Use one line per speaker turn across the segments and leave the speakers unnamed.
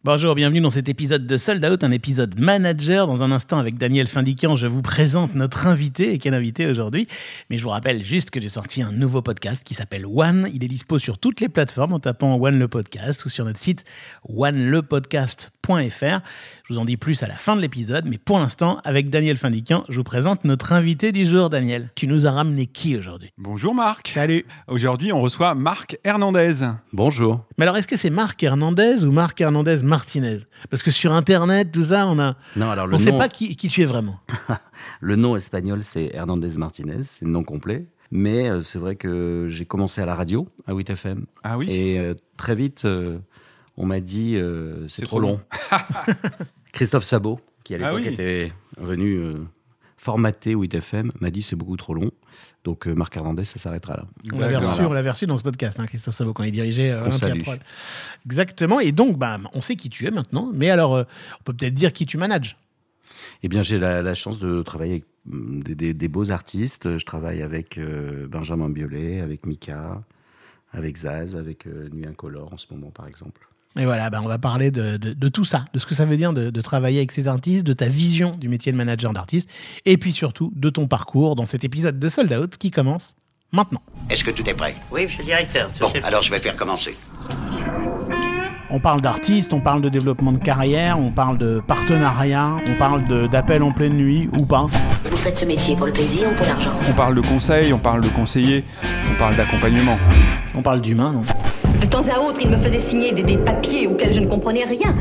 Bonjour, bienvenue dans cet épisode de Sold Out, un épisode manager. Dans un instant, avec Daniel Findiquian, je vous présente notre invité. Et quel invité aujourd'hui? Mais je vous rappelle juste que j'ai sorti un nouveau podcast qui s'appelle One. Il est dispo sur toutes les plateformes en tapant One le podcast ou sur notre site onelepodcast.fr. Je vous en dis plus à la fin de l'épisode, mais pour l'instant, avec Daniel Findiquian, je vous présente notre invité du jour. Daniel, tu nous as ramené qui aujourd'hui?
Bonjour Marc.
Salut.
Aujourd'hui, on reçoit Marc Hernandez.
Bonjour.
Mais alors, est-ce que c'est Marc Hernandez ou Marc Hernandez Martinez? Parce que sur Internet, tout ça, on ne sait pas qui tu es vraiment.
Le nom espagnol, c'est Hernandez Martinez, c'est le nom complet. Mais c'est vrai que j'ai commencé à la radio, à 8FM.
Ah oui.
Et très vite, on m'a dit c'est trop long. Christophe Sabot, qui à l'époque était venu formater 8FM, m'a dit c'est beaucoup trop long. Donc Marc Hernandez, ça s'arrêtera là.
On l'avait reçu dans ce podcast, Christophe Sabot, quand il dirigeait Olympia Prod. Exactement. Et donc, on sait qui tu es maintenant. Mais alors, on peut peut-être dire qui tu manages.
Eh bien, j'ai la chance de travailler avec des beaux artistes. Je travaille avec Benjamin Biolay, avec Mika, avec Zaz, avec Nuit Incolore en ce moment, par exemple.
Et voilà, on va parler de tout ça, de ce que ça veut dire de travailler avec ces artistes, de ta vision du métier de manager d'artiste, et puis surtout de ton parcours dans cet épisode de Sold Out qui commence maintenant.
Est-ce que tout est prêt?
Oui, monsieur le directeur.
Bon, alors je vais faire commencer.
On parle d'artistes, on parle de développement de carrière, on parle de partenariat, on parle d'appel en pleine nuit ou pas.
Vous faites ce métier pour le plaisir ou pour l'argent?
On parle de conseil, on parle de conseiller, on parle d'accompagnement.
On parle d'humain, non?
De temps à autre, il me faisait signer des papiers auxquels je ne comprenais rien.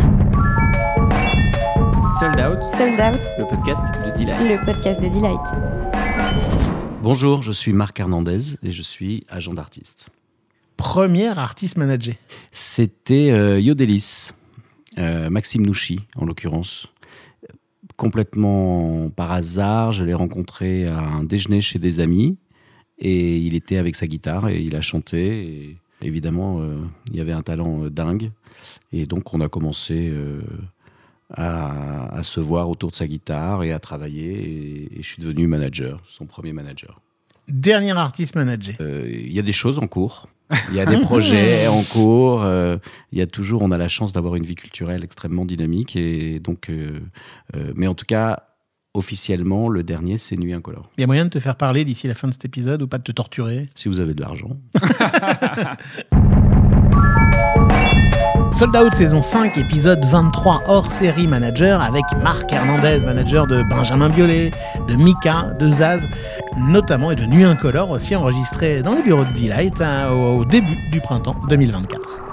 Sold Out,
le podcast de Delight.
Bonjour, je suis Marc Hernandez et je suis agent d'artiste.
Premier artiste managé?
C'était Yodelis, Maxime Nouchi en l'occurrence. Complètement par hasard, je l'ai rencontré à un déjeuner chez des amis et il était avec sa guitare et il a chanté. Et évidemment, il y avait un talent dingue et donc on a commencé à se voir autour de sa guitare et à travailler et je suis devenu manager, son premier manager.
Dernier artiste managé?
Il y a des choses en cours. Il y a des projets en cours. Il y a toujours, on a la chance d'avoir une vie culturelle extrêmement dynamique. Et donc, mais en tout cas, officiellement, le dernier, c'est Nuit Incolore.
Il y a moyen de te faire parler d'ici la fin de cet épisode ou pas de te torturer?
Si vous avez de l'argent.
Sold Out saison 5, épisode 23, hors série manager, avec Marc Hernandez, manager de Benjamin Biolay, de Mika, de Zaz, notamment, et de Nuit Incolore aussi, enregistré dans les bureaux de Delight au début du printemps 2024.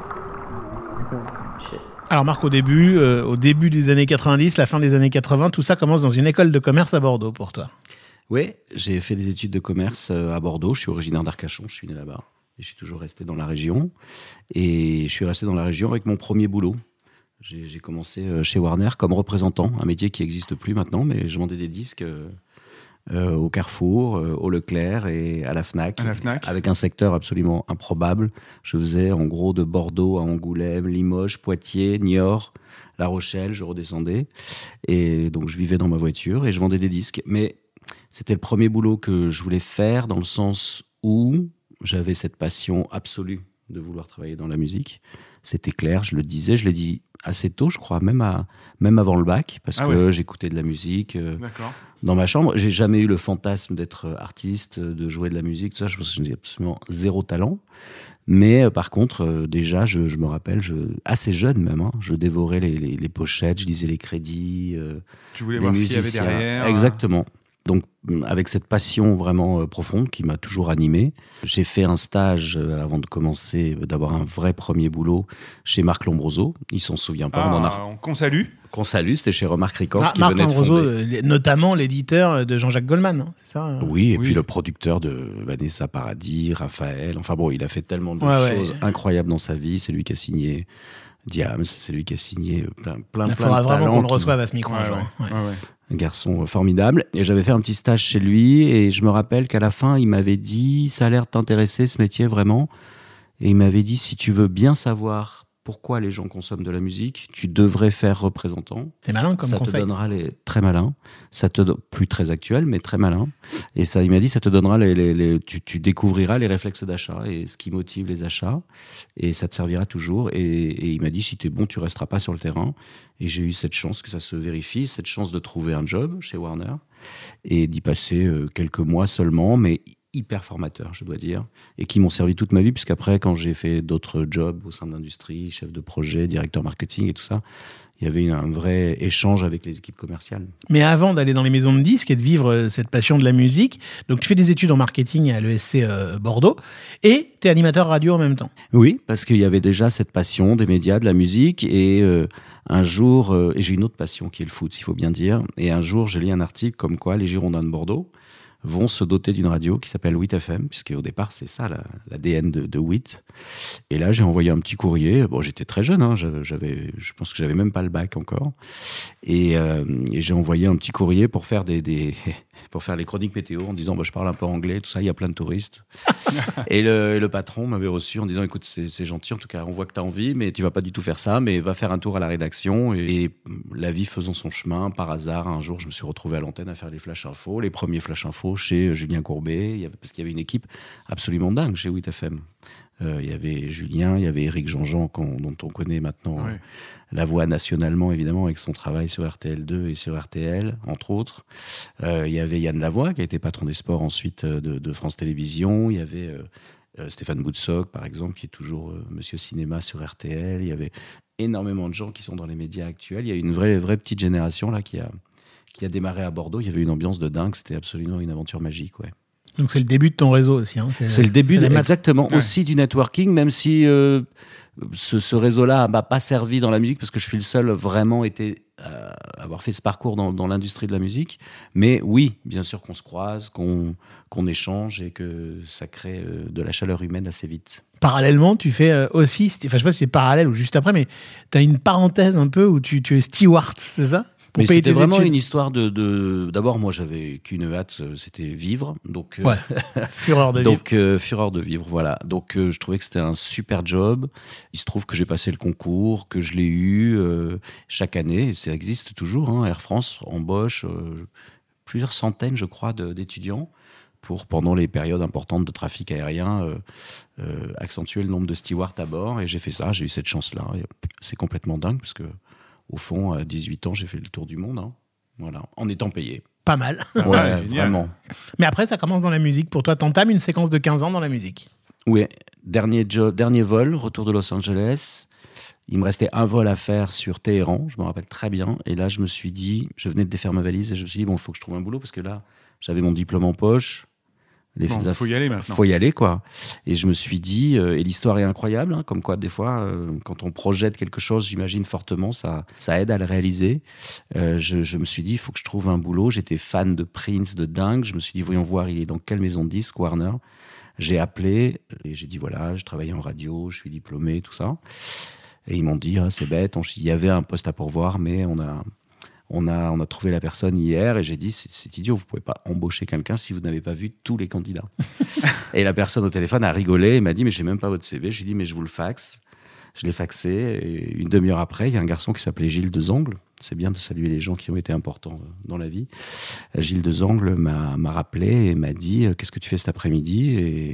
Alors Marc, au début des années 90, la fin des années 80, tout ça commence dans une école de commerce à Bordeaux pour toi.
Oui, j'ai fait des études de commerce à Bordeaux, je suis originaire d'Arcachon, je suis né là-bas. Et je suis toujours resté dans la région. Et je suis resté dans la région avec mon premier boulot. J'ai commencé chez Warner comme représentant, un métier qui n'existe plus maintenant, mais je vendais des disques au Carrefour, au Leclerc et à la Fnac. Avec un secteur absolument improbable. Je faisais en gros de Bordeaux à Angoulême, Limoges, Poitiers, Niort, La Rochelle, je redescendais. Et donc je vivais dans ma voiture et je vendais des disques. Mais c'était le premier boulot que je voulais faire dans le sens où j'avais cette passion absolue de vouloir travailler dans la musique. C'était clair, je le disais, je l'ai dit assez tôt, je crois, même avant le bac, parce que j'écoutais de la musique dans ma chambre. J'ai jamais eu le fantasme d'être artiste, de jouer de la musique, tout ça. Je pense que j'ai absolument zéro talent. Mais par contre, déjà, je me rappelle, assez jeune même, je dévorais les pochettes, je lisais les crédits,
tu voulais
les
voir
musiciens.
Ce qu'il y avait derrière.
Exactement. Donc, avec cette passion vraiment profonde qui m'a toujours animé, j'ai fait un stage avant de commencer, d'avoir un vrai premier boulot chez Marc Lombroso. Il s'en souvient pas.
Qu'on salue.
Qu'on salue, c'était chez Remarque Records qui
Marc
venait de fonder.
Notamment l'éditeur de Jean-Jacques Goldman, c'est ça?
Oui, puis le producteur de Vanessa Paradis, Raphaël. Enfin bon, il a fait tellement de choses incroyables dans sa vie. C'est lui qui a signé Diams, c'est lui qui a signé plein de talents.
Il faudra vraiment qu'on le reçoive à ce micro un jour.
Un garçon formidable. Et j'avais fait un petit stage chez lui et je me rappelle qu'à la fin, il m'avait dit « ça a l'air de t'intéresser ce métier vraiment ». Et il m'avait dit « si tu veux bien savoir pourquoi les gens consomment de la musique, tu devrais faire représentant.
C'est malin comme conseil.
Ça te donnera très malin. Plus très actuel, mais très malin. Et ça, il m'a dit, ça te donnera tu découvriras les réflexes d'achat et ce qui motive les achats. Et ça te servira toujours. Et il m'a dit, si t'es bon, tu resteras pas sur le terrain. Et j'ai eu cette chance que ça se vérifie, cette chance de trouver un job chez Warner et d'y passer quelques mois seulement, mais hyper formateur, je dois dire, et qui m'ont servi toute ma vie, puisqu'après, quand j'ai fait d'autres jobs au sein de l'industrie, chef de projet, directeur marketing et tout ça, il y avait un vrai échange avec les équipes commerciales.
Mais avant d'aller dans les maisons de disques et de vivre cette passion de la musique, donc tu fais des études en marketing à l'ESC Bordeaux et tu es animateur radio en même temps.
Oui, parce qu'il y avait déjà cette passion des médias, de la musique, et un jour, et j'ai une autre passion qui est le foot, il faut bien dire, et un jour, je lis un article comme quoi les Girondins de Bordeaux vont se doter d'une radio qui s'appelle 8FM, puisque au départ, c'est ça l'ADN de 8. Et là, j'ai envoyé un petit courrier. Bon, j'étais très jeune, je pense que j'avais même pas le bac encore. Et j'ai envoyé un petit courrier pour faire pour faire les chroniques météo en disant je parle un peu anglais, tout ça, il y a plein de touristes. et le patron m'avait reçu en disant écoute, c'est gentil, en tout cas, on voit que tu as envie, mais tu vas pas du tout faire ça, mais va faire un tour à la rédaction. Et la vie faisant son chemin, par hasard, un jour, je me suis retrouvé à l'antenne à faire les flash infos, les premiers flash infos chez Julien Courbet, parce qu'il y avait une équipe absolument dingue chez 8FM. Il y avait Julien, il y avait Éric Jean-Jean, dont on connaît maintenant la voix nationalement, évidemment, avec son travail sur RTL2 et sur RTL, entre autres. Il y avait Yann Lavoie, qui a été patron des sports ensuite de France Télévisions. Il y avait Stéphane Boutsock, par exemple, qui est toujours Monsieur Cinéma sur RTL. Il y avait énormément de gens qui sont dans les médias actuels. Il y a une vraie petite génération là qui a démarré à Bordeaux. Il y avait une ambiance de dingue. C'était absolument une aventure magique, ouais.
Donc c'est le début de ton réseau aussi.
C'est le début, exactement, aussi du networking, même si ce réseau-là m'a pas servi dans la musique, parce que je suis le seul vraiment avoir fait ce parcours dans l'industrie de la musique. Mais oui, bien sûr qu'on se croise, qu'on échange et que ça crée de la chaleur humaine assez vite. Parallèlement,
tu fais aussi, je sais pas si c'est parallèle ou juste après, mais tu as une parenthèse un peu où tu es steward, c'est ça ?
Mais c'était vraiment une histoire d'abord, moi, j'avais qu'une hâte, c'était vivre. Donc,
fureur de vivre.
Fureur de vivre, voilà. Donc, je trouvais que c'était un super job. Il se trouve que j'ai passé le concours, que je l'ai eu chaque année. Ça existe toujours. Air France embauche plusieurs centaines, je crois, d'étudiants pour, pendant les périodes importantes de trafic aérien, accentuer le nombre de stewards à bord. Et j'ai fait ça, j'ai eu cette chance-là. Et c'est complètement dingue, parce que au fond, à 18 ans, j'ai fait le tour du monde, voilà, en étant payé.
Pas mal.
Ouais, vraiment.
Mais après, ça commence dans la musique. Pour toi, t'entames une séquence de 15 ans dans la musique.
Oui, dernier vol, retour de Los Angeles. Il me restait un vol à faire sur Téhéran, je me rappelle très bien. Et là, je me suis dit, je venais de défaire ma valise et je me suis dit, il faut que je trouve un boulot, parce que là, j'avais mon diplôme en poche.
Il faut y aller maintenant.
Faut y aller, quoi. Et je me suis dit, et l'histoire est incroyable, comme quoi des fois, quand on projette quelque chose, j'imagine fortement, ça aide à le réaliser. Je me suis dit, il faut que je trouve un boulot. J'étais fan de Prince, de dingue. Je me suis dit, voyons voir, il est dans quelle maison de disques, Warner. J'ai appelé et j'ai dit, voilà, je travaille en radio, je suis diplômé, tout ça. Et ils m'ont dit, c'est bête, il y avait un poste à pourvoir, mais on a trouvé la personne hier, et j'ai dit, c'est idiot, vous ne pouvez pas embaucher quelqu'un si vous n'avez pas vu tous les candidats. Et la personne au téléphone a rigolé et m'a dit, mais je n'ai même pas votre CV. Je lui ai dit, mais je vous le faxe. Je l'ai faxé, et une demi-heure après, il y a un garçon qui s'appelait Gilles Dezangles. C'est bien de saluer les gens qui ont été importants dans la vie. Gilles Dezangles m'a rappelé et m'a dit, qu'est-ce que tu fais cet après-midi ?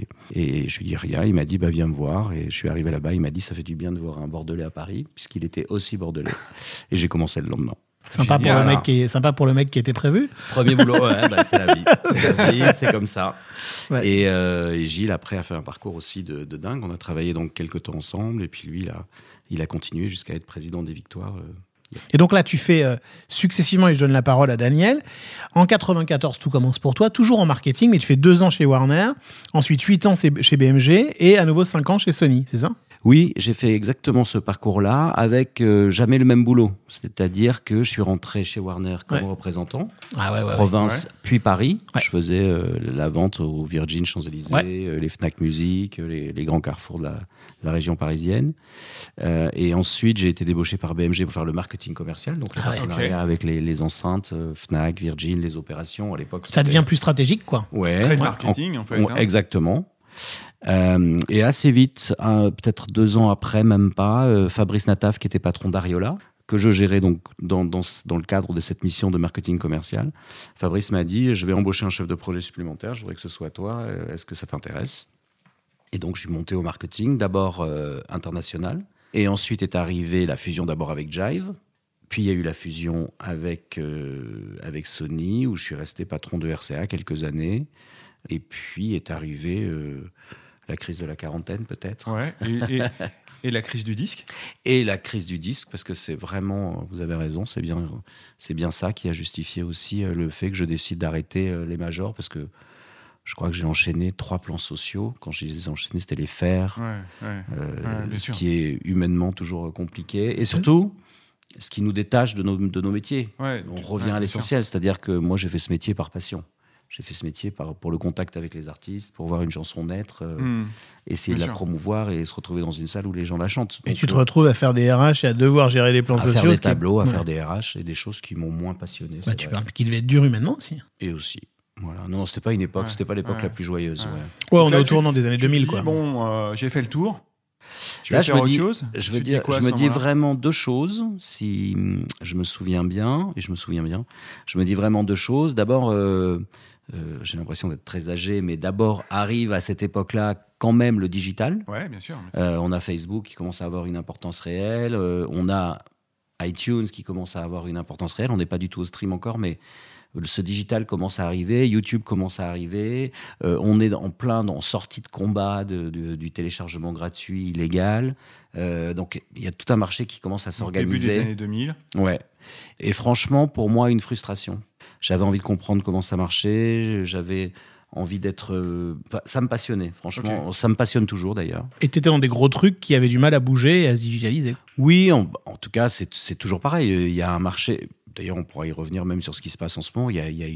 Et je lui ai dit rien. Il m'a dit, viens me voir. Et je suis arrivé là-bas. Il m'a dit, ça fait du bien de voir un Bordelais à Paris, puisqu'il était aussi bordelais. Et j'ai commencé le lendemain.
Sympa pour le mec qui était prévu.
Premier boulot, c'est la vie. C'est la vie, c'est comme ça. Ouais. Et Gilles, après, a fait un parcours aussi de dingue. On a travaillé donc quelques temps ensemble. Et puis lui, il a continué jusqu'à être président des Victoires.
Et donc là, tu fais successivement, et je donne la parole à Daniel. En 94, tout commence pour toi, toujours en marketing, mais tu fais 2 ans chez Warner, ensuite 8 ans chez BMG, et à nouveau 5 ans chez Sony, c'est ça ?
Oui, j'ai fait exactement ce parcours-là avec jamais le même boulot. C'est-à-dire que je suis rentré chez Warner comme représentant, province, puis Paris. Ouais. Je faisais la vente au Virgin Champs-Élysées, les Fnac Musique, les grands carrefours de la région parisienne. Et ensuite, j'ai été débauché par BMG pour faire le marketing commercial, donc le partenariat avec les enceintes, Fnac, Virgin, les opérations. À l'époque,
ça devient plus stratégique, quoi.
Ouais.
Très marketing, en fait.
Exactement. Et assez vite, peut-être 2 ans après, même pas, Fabrice Nataf, qui était patron d'Ariola, que je gérais donc dans le cadre de cette mission de marketing commercial. Fabrice m'a dit, je vais embaucher un chef de projet supplémentaire, je voudrais que ce soit toi, est-ce que ça t'intéresse ? Et donc, je suis monté au marketing, d'abord international, et ensuite est arrivée la fusion d'abord avec Jive, puis il y a eu la fusion avec Sony, où je suis resté patron de RCA quelques années, et puis est arrivée la crise de la quarantaine peut-être.
Ouais, et la crise du disque.
Et la crise du disque, parce que c'est vraiment, vous avez raison, c'est bien ça qui a justifié aussi le fait que je décide d'arrêter les majors, parce que je crois que j'ai enchaîné 3 plans sociaux. Quand je les ai enchaînés, c'était les fers,
bien sûr.
ce qui est humainement toujours compliqué. Et surtout, ce qui nous détache de nos métiers. On revient à l'essentiel, c'est-à-dire que moi, j'ai fait ce métier par passion. J'ai fait ce métier pour le contact avec les artistes, pour voir une chanson naître, essayer de la promouvoir et se retrouver dans une salle où les gens la chantent.
Et donc, tu te retrouves à faire des RH et à devoir gérer des plans sociaux.
À faire des tableaux, à faire des RH et des choses qui m'ont moins passionné.
Tu parles qui devait être dur humainement aussi.
Et aussi. Voilà. Non, c'était pas une époque, c'était pas l'époque la plus joyeuse.
On est au tournant des années 2000, quoi.
Bon, j'ai fait le tour.
Là, je me dis vraiment 2 choses, si je me souviens bien, je me dis vraiment 2 choses. D'abord, j'ai l'impression d'être très âgé, mais d'abord arrive à cette époque-là quand même le digital.
Ouais, bien sûr.
On a Facebook qui commence à avoir une importance réelle, on a iTunes qui commence à avoir une importance réelle, on n'est pas du tout au stream encore, mais ce digital commence à arriver, YouTube commence à arriver, on est en sortie de combat du téléchargement gratuit illégal, donc il y a tout un marché qui commence à s'organiser.
Début des années 2000.
Ouais. Et franchement, pour moi, une frustration. J'avais envie de comprendre comment ça marchait, j'avais envie d'être... ça me passionnait, franchement. Ça me passionne toujours, d'ailleurs. Et
tu étais dans des gros trucs qui avaient du mal à bouger et à se digitaliser.
Oui, en tout cas, c'est toujours pareil. Il y a un marché... D'ailleurs, on pourra y revenir même sur ce qui se passe en ce moment. Il y a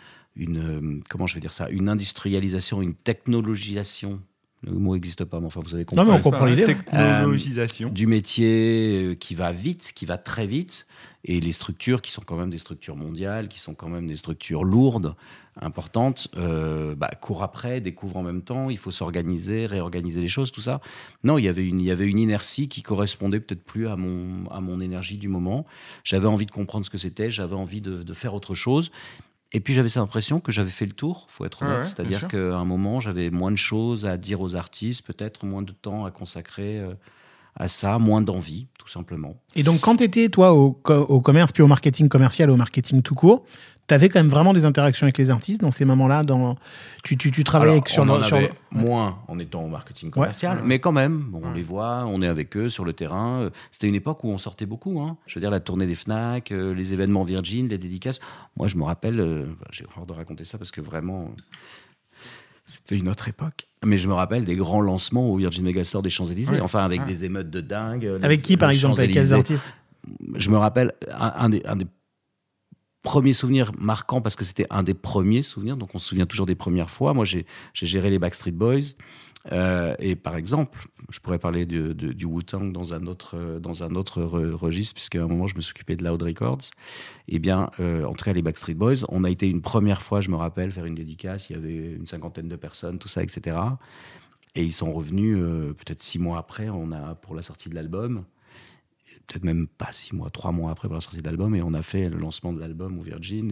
une comment je vais dire ça, une industrialisation, une technologisation. Le mot n'existe pas, mais enfin, vous avez compris.
Non, mais on comprend l'idée.
Technologisation.
Du métier qui va vite, qui va très vite. Et les structures qui sont quand même des structures mondiales, qui sont quand même des structures lourdes, importantes, courent après, découvrent en même temps. Il faut s'organiser, réorganiser les choses, tout ça. Non, il y avait une inertie qui correspondait peut-être plus à mon énergie du moment. J'avais envie de comprendre ce que c'était, j'avais envie de faire autre chose. Et puis j'avais cette impression que j'avais fait le tour, il faut être honnête. C'est-à-dire qu'à un moment, j'avais moins de choses à dire aux artistes, peut-être moins de temps à consacrer à ça, moins d'envie, tout simplement.
Et donc, quand tu étais, toi, au commerce, puis au marketing commercial, au marketing tout court, tu avais quand même vraiment des interactions avec les artistes dans ces moments-là. Tu travaillais
moins en étant au marketing commercial, mais quand même, on les voit, on est avec eux sur le terrain. C'était une époque où on sortait beaucoup. Je veux dire, la tournée des Fnac, les événements Virgin, les dédicaces. Moi, je me rappelle, j'ai horreur de raconter ça parce que vraiment, c'était une autre époque. Mais je me rappelle des grands lancements au Virgin Megastore des Champs-Élysées, avec des émeutes de dingue.
Avec qui, par exemple, avec quels artistes ?
Je me rappelle un des premiers souvenirs marquants, parce que c'était un des premiers souvenirs, donc on se souvient toujours des premières fois. Moi, j'ai géré les Backstreet Boys, et par exemple, je pourrais parler du Wu-Tang dans un autre registre, puisqu'à un moment, je me suis occupé de Loud Records. Eh bien, en tout cas, les Backstreet Boys, on a été une première fois, je me rappelle, faire une dédicace, il y avait une 50aine de personnes, tout ça, etc. Et ils sont revenus peut-être 6 mois après, pour la sortie de l'album, peut-être même pas 6 mois, 3 mois après pour la sortie de l'album, et on a fait le lancement de l'album au Virgin,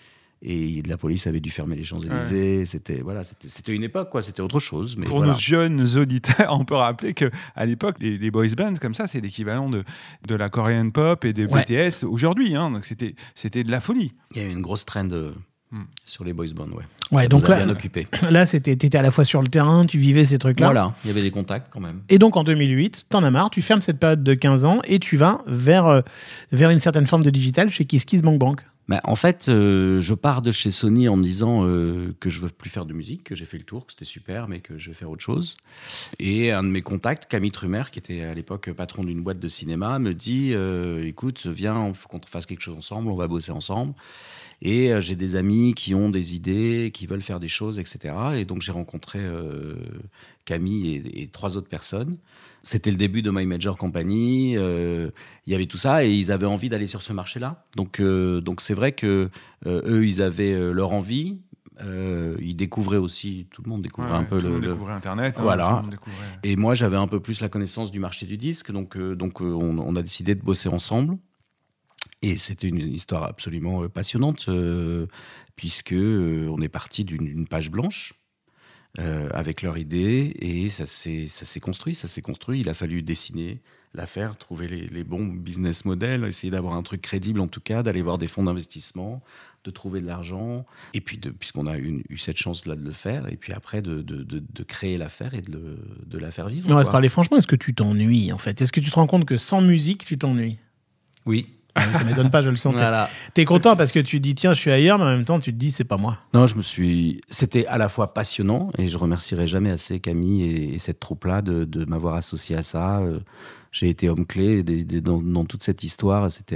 et la police avait dû fermer les Champs-Élysées. Ouais. C'était une époque, quoi. C'était autre chose. Mais
pour nos jeunes auditeurs, on peut rappeler qu'à l'époque, les boys bands comme ça, c'est l'équivalent de la Korean pop et des BTS aujourd'hui. Donc c'était de la folie.
Il y a eu une grosse trend sur les boys bands,
Ouais, donc là, t'étais à la fois sur le terrain, tu vivais ces trucs-là.
Voilà, il y avait des contacts quand même.
Et donc en 2008, t'en as marre, tu fermes cette période de 15 ans et tu vas vers une certaine forme de digital chez KissKissBankBank.
En fait, je pars de chez Sony en me disant que je ne veux plus faire de musique, que j'ai fait le tour, que c'était super, mais que je vais faire autre chose. Et un de mes contacts, Camille Trumer, qui était à l'époque patron d'une boîte de cinéma, me dit écoute, viens, il faut qu'on fasse quelque chose ensemble, on va bosser ensemble. Et j'ai des amis qui ont des idées, qui veulent faire des choses, etc. Et donc j'ai rencontré Camille et 3 autres personnes. C'était le début de My Major Company, il y avait tout ça, et ils avaient envie d'aller sur ce marché-là. Donc c'est vrai que eux, ils avaient leur envie, Ils découvraient aussi, tout le monde découvrait un peu
tout le monde découvrait Internet.
Voilà.
Tout le monde découvrait...
Et moi, j'avais un peu plus la connaissance du marché du disque, donc on a décidé de bosser ensemble. Et c'était une histoire absolument passionnante, puisque on est parti d'une page blanche avec leur idée, et ça s'est construit. Il a fallu dessiner l'affaire, trouver les bons business models, essayer d'avoir un truc crédible en tout cas, d'aller voir des fonds d'investissement, de trouver de l'argent, et puis puisqu'on a eu cette chance-là de le faire, et puis après de créer l'affaire et de la faire vivre.
Mais on va se parler franchement, est-ce que tu t'ennuies en fait ? Est-ce que tu te rends compte que sans musique, tu t'ennuies ?
Oui.
Ça m'étonne pas, je le sentais.
Voilà.
T'es content parce que tu te dis tiens, je suis ailleurs, mais en même temps, tu te dis c'est pas moi.
Non, c'était à la fois passionnant, et je remercierai jamais assez Camille et cette troupe-là de m'avoir associé à ça. J'ai été homme clé dans toute cette histoire. C'était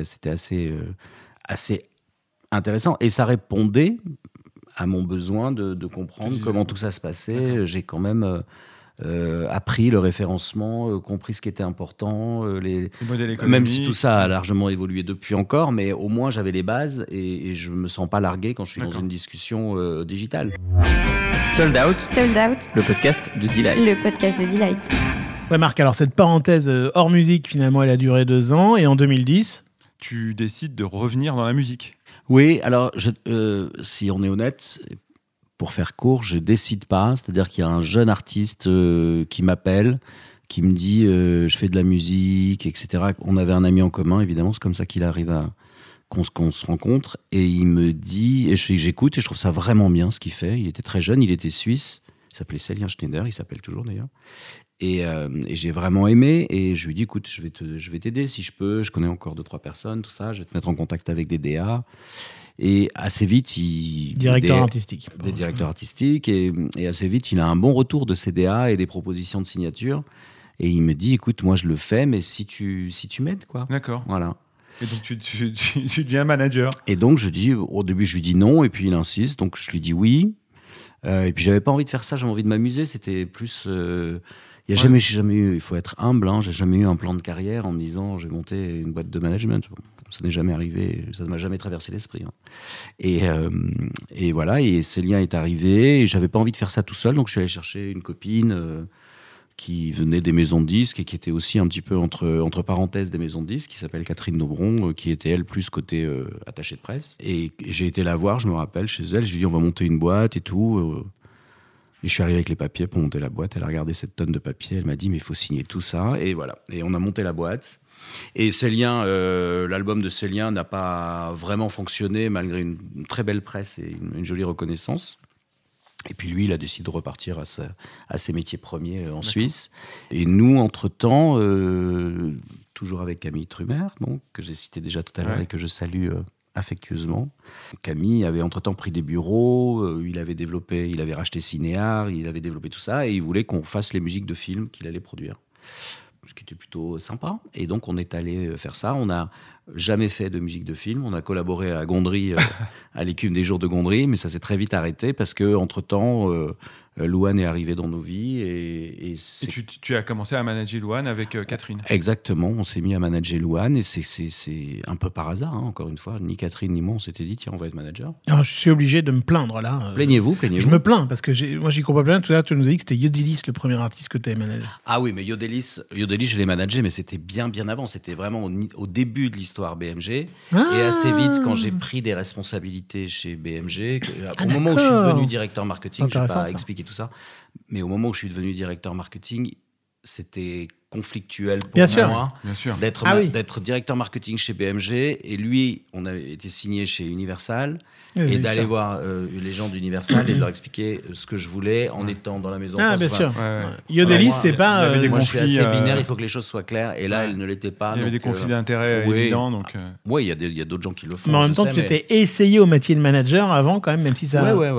assez intéressant, et ça répondait à mon besoin de comprendre comment tout ça se passait. D'accord. J'ai quand même appris le référencement, compris ce qui était important, les modèles économiques. Même si tout ça a largement évolué depuis encore, mais au moins j'avais les bases, et je me sens pas largué quand je suis dans une discussion digitale.
Sold Out, le podcast de Delight.
Ouais, Marc, alors cette parenthèse hors musique, finalement, elle a duré 2 ans, et en 2010...
Tu décides de revenir dans la musique.
Oui, alors si on est honnête, pour faire court, je décide pas. C'est-à-dire qu'il y a un jeune artiste qui m'appelle, qui me dit je fais de la musique, etc. On avait un ami en commun, évidemment, c'est comme ça qu'il arrive à qu'on se rencontre, et il me dit, et j'écoute, et je trouve ça vraiment bien ce qu'il fait. Il était très jeune, il était suisse, il s'appelait Célien Schneider, il s'appelle toujours d'ailleurs. Et j'ai vraiment aimé, et je lui dis écoute, je vais t'aider si je peux, je connais encore 2-3 personnes, tout ça, je vais te mettre en contact avec des DA. Et assez vite,
directeurs artistiques,
et assez vite, il a un bon retour de ces DA et des propositions de signature, et il me dit écoute, moi je le fais, mais si tu m'aides, quoi.
D'accord.
Voilà.
Et donc tu deviens manager.
Et donc au début je lui dis non, et puis il insiste, donc je lui dis oui. Et puis j'avais pas envie de faire ça, j'avais envie de m'amuser, c'était plus... j'ai jamais eu, il faut être humble, j'ai jamais eu un plan de carrière en me disant je vais monter une boîte de management. Ça n'est jamais arrivé, ça ne m'a jamais traversé l'esprit. Et voilà, et Célien est arrivé, et j'avais pas envie de faire ça tout seul, donc je suis allé chercher une copine qui venait des maisons de disques, et qui était aussi un petit peu entre parenthèses des maisons de disques, qui s'appelle Catherine Nobron, qui était elle plus côté attachée de presse. Et j'ai été la voir, je me rappelle, chez elle, je lui ai dit on va monter une boîte et tout. Et je suis arrivé avec les papiers pour monter la boîte. Elle a regardé cette tonne de papiers. Elle m'a dit, mais il faut signer tout ça. Et voilà. Et on a monté la boîte. Et Célien, l'album de Célien n'a pas vraiment fonctionné, malgré une très belle presse et une jolie reconnaissance. Et puis lui, il a décidé de repartir à ses métiers premiers en Suisse. Et nous, entre-temps, toujours avec Camille Trumer, donc, que j'ai cité déjà tout à l'heure et que je salue affectueusement. Camille avait entre-temps pris des bureaux, il avait racheté Cinéar, il avait développé tout ça, et il voulait qu'on fasse les musiques de films qu'il allait produire. Ce qui était plutôt sympa. Et donc, on est allé faire ça. On n'a jamais fait de musique de film. On a collaboré à Gondry, à l'écume des jours de Gondry, mais ça s'est très vite arrêté parce qu'entre-temps, Louane est arrivé dans nos vies. Et
tu as commencé à manager Louane avec Catherine.
Exactement. On s'est mis à manager Louane, et c'est un peu par hasard, encore une fois. Ni Catherine ni moi, on s'était dit, tiens, on va être manager.
Alors, je suis obligé de me plaindre, là.
Plaignez-vous.
Je me plains, parce que moi, j'y comprends pas bien. Tout à l'heure, tu nous as dit que c'était Yodelis, le premier artiste que tu avais managé.
Ah oui, mais Yodelis, je l'ai managé, mais c'était bien avant. C'était vraiment au début de l'histoire BMG. Et assez vite, quand j'ai pris des responsabilités chez BMG, au moment où je suis devenu directeur marketing, je ne vais pas expliquer tout ça, mais au moment où je suis devenu directeur marketing, c'était conflictuel pour moi d'être directeur marketing chez BMG, et lui, on avait été signé chez Universal, et d'aller voir les gens d'Universal et de leur expliquer ce que je voulais en étant dans la maison.
Bien sûr. Yodelis, c'est pas...
moi, je suis assez binaire, il faut que les choses soient claires, et là, elle ne l'était pas.
Il y avait des conflits d'intérêts évidents. Donc,
oui, il y a d'autres gens qui le font.
Mais en même temps, tu t'es essayé au métier de manager avant, quand même si ça...
Ouais.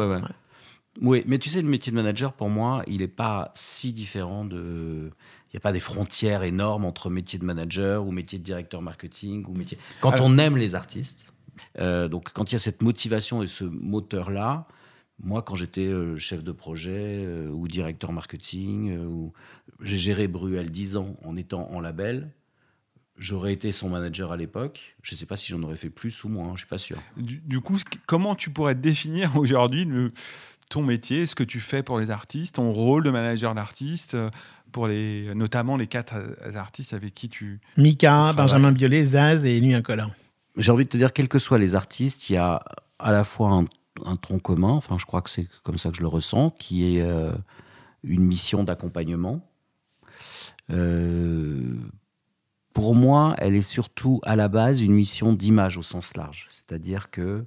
Oui, mais tu sais, le métier de manager, pour moi, il n'est pas si différent de... Il n'y a pas des frontières énormes entre métier de manager ou métier de directeur marketing ou métier... Quand on aime les artistes, donc quand il y a cette motivation et ce moteur-là, moi, quand j'étais chef de projet ou directeur marketing, j'ai géré Bruel 10 ans en étant en label, J'aurais été son manager à l'époque. Je ne sais pas si j'en aurais fait plus ou moins, je ne suis pas sûr.
Du coup, comment tu pourrais définir aujourd'hui ton métier, ce que tu fais pour les artistes, ton rôle de manager d'artistes, notamment les 4 artistes avec qui tu
Mika, Benjamin Biolay, Zaz et Nuit Incolore.
J'ai envie de te dire, quels que soient les artistes, il y a à la fois un tronc commun, enfin je crois que c'est comme ça que je le ressens, qui est une mission d'accompagnement. Pour moi, elle est surtout à la base une mission d'image au sens large. C'est-à-dire que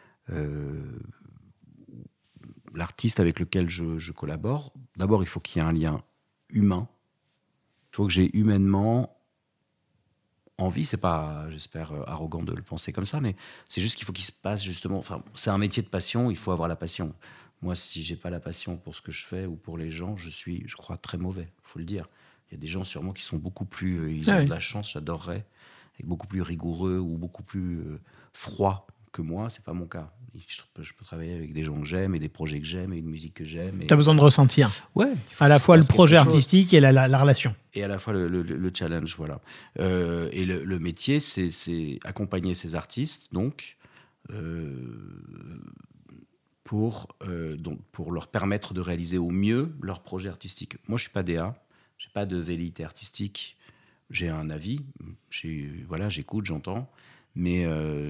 l'artiste avec lequel je collabore, d'abord il faut qu'il y ait un lien humain. Il faut que j'ai humainement envie, c'est pas, j'espère, arrogant de le penser comme ça, mais c'est juste qu'il faut qu'il se passe justement. Enfin, c'est un métier de passion, il faut avoir la passion. Moi, si j'ai pas la passion pour ce que je fais ou pour les gens, je crois, très mauvais. Faut le dire. Il y a des gens sûrement qui sont beaucoup plus, ils ont de la chance, j'adorerais, et beaucoup plus rigoureux ou beaucoup plus froids que moi. C'est pas mon cas. Je peux travailler avec des gens que j'aime et des projets que j'aime et une musique que j'aime.
Tu as besoin de ressentir.
Ouais.
À la fois le projet artistique et la relation.
Et à la fois le challenge, voilà. Et le métier, c'est accompagner ces artistes, donc, pour leur permettre de réaliser au mieux leur projet artistique. Moi, je suis pas DA, j'ai pas de velléité artistique. J'ai un avis, j'écoute, j'entends, mais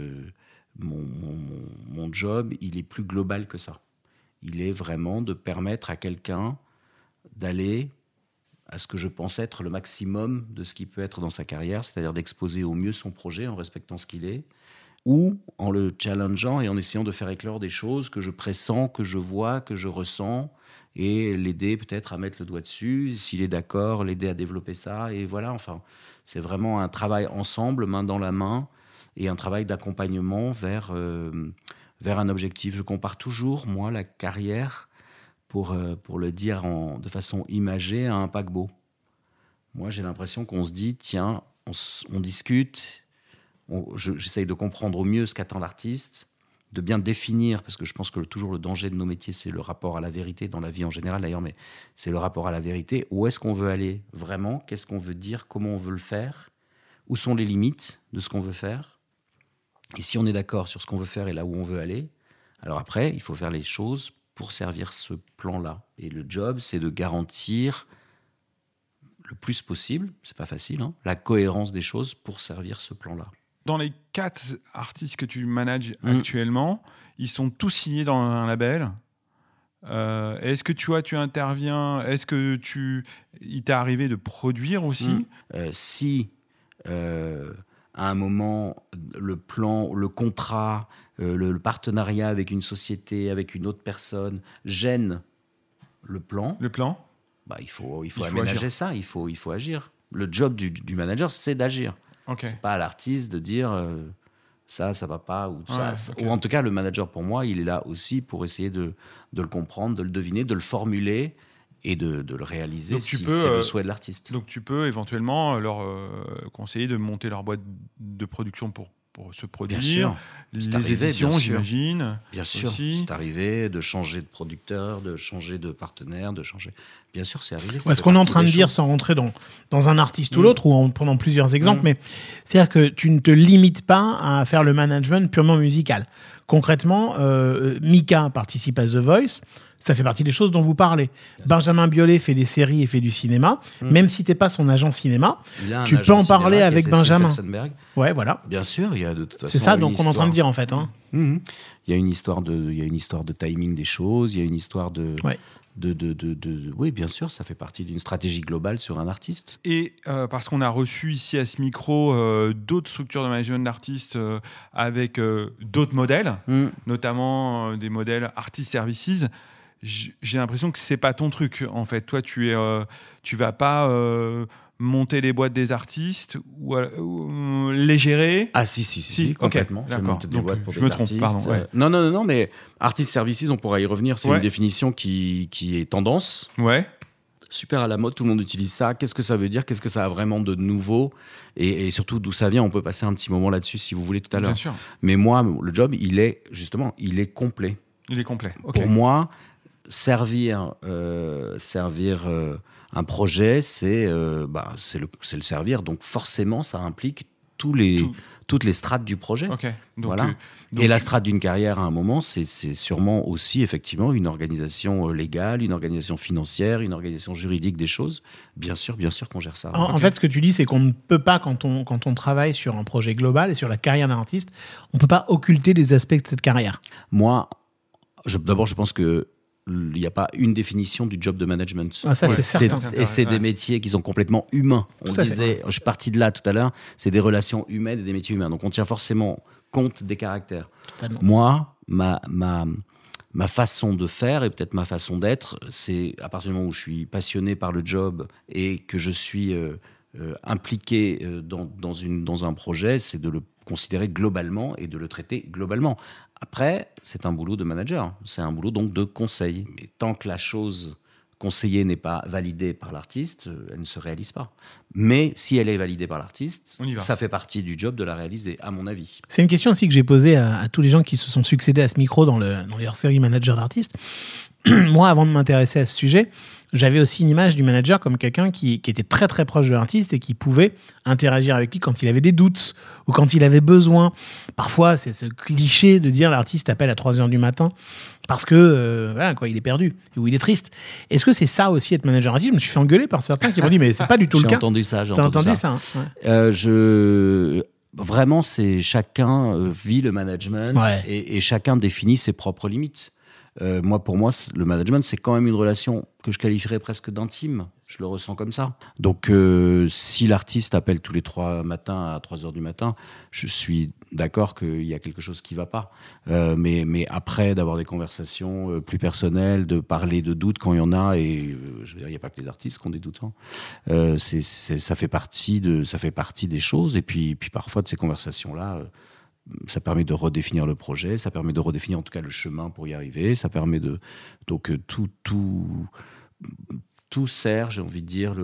mon job, il est plus global que ça. Il est vraiment de permettre à quelqu'un d'aller à ce que je pense être le maximum de ce qu'il peut être dans sa carrière, c'est-à-dire d'exposer au mieux son projet en respectant ce qu'il est, ou en le challengeant et en essayant de faire éclore des choses que je pressens, que je vois, que je ressens, et l'aider peut-être à mettre le doigt dessus, s'il est d'accord, l'aider à développer ça, et voilà, enfin, c'est vraiment un travail ensemble, main dans la main, et un travail d'accompagnement vers un objectif. Je compare toujours, moi, la carrière, pour le dire de façon imagée, à un paquebot. Moi, j'ai l'impression qu'on se dit, tiens, on discute, j'essaye de comprendre au mieux ce qu'attend l'artiste, de bien définir, parce que je pense que toujours le danger de nos métiers, c'est le rapport à la vérité, dans la vie en général d'ailleurs, mais c'est le rapport à la vérité. Où est-ce qu'on veut aller vraiment ? Qu'est-ce qu'on veut dire ? Comment on veut le faire ? Où sont les limites de ce qu'on veut faire ? Et si on est d'accord sur ce qu'on veut faire et là où on veut aller, alors après, il faut faire les choses pour servir ce plan-là. Et le job, c'est de garantir le plus possible, c'est pas facile, hein, la cohérence des choses pour servir ce plan-là.
Dans les 4 artistes que tu manages actuellement, ils sont tous signés dans un label. Est-ce que tu interviens ? Est-ce que il t'est arrivé de produire aussi ?
Si à un moment le plan, le contrat, le partenariat avec une société, avec une autre personne gêne le plan, bah, il faut aménager agir. Ça, il faut agir. Le job du manager, c'est d'agir. Okay. C'est pas à l'artiste de dire ça va pas ou ça. Okay. Ou en tout cas, le manager, pour moi, il est là aussi pour essayer de le comprendre, de le deviner, de le formuler et de le réaliser si c'est le souhait de l'artiste.
Donc tu peux éventuellement leur conseiller de monter leur boîte de production pour se produire. Bien sûr. Les éditions, j'imagine.
Bien sûr, c'est arrivé de changer de producteur, de changer de partenaire, de changer... Bien sûr, c'est arrivé.
Ce qu'on est en train de dire, sans rentrer dans un artiste ou l'autre, ou en prenant plusieurs exemples, mais c'est-à-dire que tu ne te limites pas à faire le management purement musical. Concrètement, Mika participe à The Voice, ça fait partie des choses dont vous parlez. Benjamin Biolay fait des séries et fait du cinéma. Même si tu n'es pas son agent cinéma, tu peux en parler avec Benjamin. Ouais, voilà.
Bien sûr, il y a de toute façon.
C'est ça donc on est en train de dire en fait. Hein.
Il y a une histoire de timing des choses, il y a une histoire de... Ouais. Oui, bien sûr, ça fait partie d'une stratégie globale sur un artiste.
Et parce qu'on a reçu ici à ce micro d'autres structures de management d'artistes avec d'autres modèles, notamment des modèles artist services. J'ai l'impression que c'est pas ton truc en fait. Toi, tu vas pas monter les boîtes des artistes ou les gérer.
Ah si, complètement.
Okay,
je vais monter des boîtes pour
des
artistes.
Pardon, ouais.
Non, mais artist services, on pourra y revenir. C'est une définition qui est tendance.
Ouais.
Super à la mode, tout le monde utilise ça. Qu'est-ce que ça veut dire ? Qu'est-ce que ça a vraiment de nouveau ? Et surtout, d'où ça vient ? On peut passer un petit moment là-dessus si vous voulez tout à l'heure.
Bien sûr.
Mais moi, le job, il est complet.
Il est complet. Okay.
Pour moi, servir un projet, c'est le servir. Donc forcément, ça implique toutes les strates du projet.
Okay.
Et la strate d'une carrière, à un moment, c'est sûrement aussi effectivement une organisation légale, une organisation financière, une organisation juridique des choses. Bien sûr qu'on gère ça.
En fait, ce que tu dis, c'est qu'on ne peut pas, quand on travaille sur un projet global et sur la carrière d'un artiste, on ne peut pas occulter des aspects de cette carrière.
Moi, d'abord, je pense que il n'y a pas une définition du job de management.
Ah, ça, c'est certain.
Et c'est des métiers qui sont complètement humains. Je suis parti de là tout à l'heure, c'est des relations humaines et des métiers humains. Donc on tient forcément compte des caractères.
Totalement.
Moi, ma façon de faire et peut-être ma façon d'être, c'est à partir du moment où je suis passionné par le job et que je suis impliqué dans un projet, c'est de le considérer globalement et de le traiter globalement. Après, c'est un boulot de manager, c'est un boulot donc de conseil. Mais tant que la chose conseillée n'est pas validée par l'artiste, elle ne se réalise pas. Mais si elle est validée par l'artiste, ça fait partie du job de la réaliser, à mon avis.
C'est une question aussi que j'ai posée à tous les gens qui se sont succédés à ce micro dans les hors-séries managers d'artistes. Moi, avant de m'intéresser à ce sujet, j'avais aussi une image du manager comme quelqu'un qui était très très proche de l'artiste et qui pouvait interagir avec lui quand il avait des doutes ou quand il avait besoin. Parfois, c'est ce cliché de dire l'artiste appelle à 3h du matin parce que il est perdu ou il est triste. Est-ce que c'est ça aussi être manager artiste ? Je me suis fait engueuler par certains qui m'ont dit mais c'est pas du tout le cas.
J'ai entendu ça.
T'as entendu ça hein ?
Vraiment, c'est chacun vit le management et chacun définit ses propres limites. Pour moi, le management, c'est quand même une relation que je qualifierais presque d'intime. Je le ressens comme ça. Donc, si l'artiste appelle tous les 3 matins à 3h du matin, je suis d'accord qu'il y a quelque chose qui ne va pas. Mais après, d'avoir des conversations plus personnelles, de parler de doutes quand il y en a, et je veux dire, il n'y a pas que les artistes qui ont des doutes. Ça fait partie des choses. Et puis parfois, de ces conversations-là... ça permet de redéfinir le projet, ça permet de redéfinir en tout cas le chemin pour y arriver, ça permet de... Donc tout sert, j'ai envie de dire,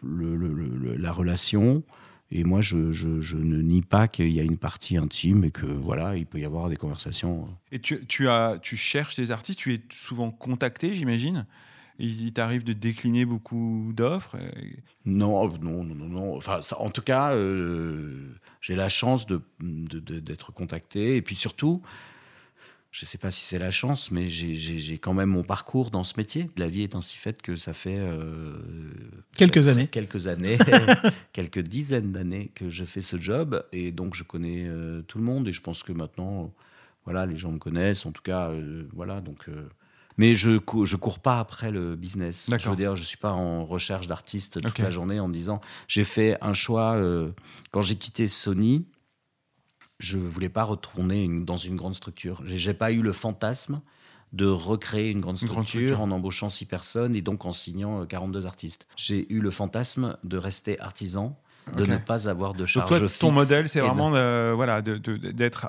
la relation. Et moi, je ne nie pas qu'il y a une partie intime et que voilà, il peut y avoir des conversations.
Et tu cherches des artistes, tu es souvent contacté, j'imagine ? Il t'arrive de décliner beaucoup d'offres ?
Non. Enfin, en tout cas, j'ai la chance d'être contacté. Et puis surtout, je ne sais pas si c'est la chance, mais j'ai quand même mon parcours dans ce métier. La vie est ainsi faite que ça fait...
Quelques années,
quelques dizaines d'années que je fais ce job. Et donc, je connais tout le monde. Et je pense que maintenant, les gens me connaissent. En tout cas, donc... Mais je cours pas après le business.
D'accord.
Je veux dire, je suis pas en recherche d'artistes toute la journée en me disant j'ai fait un choix quand j'ai quitté Sony, je voulais pas retourner dans une grande structure. J'ai pas eu le fantasme de recréer une grande structure en embauchant 6 personnes et donc en signant 42 artistes. J'ai eu le fantasme de rester artisan. De ne pas avoir de charge fixe.
Ton modèle, c'est vraiment d'être...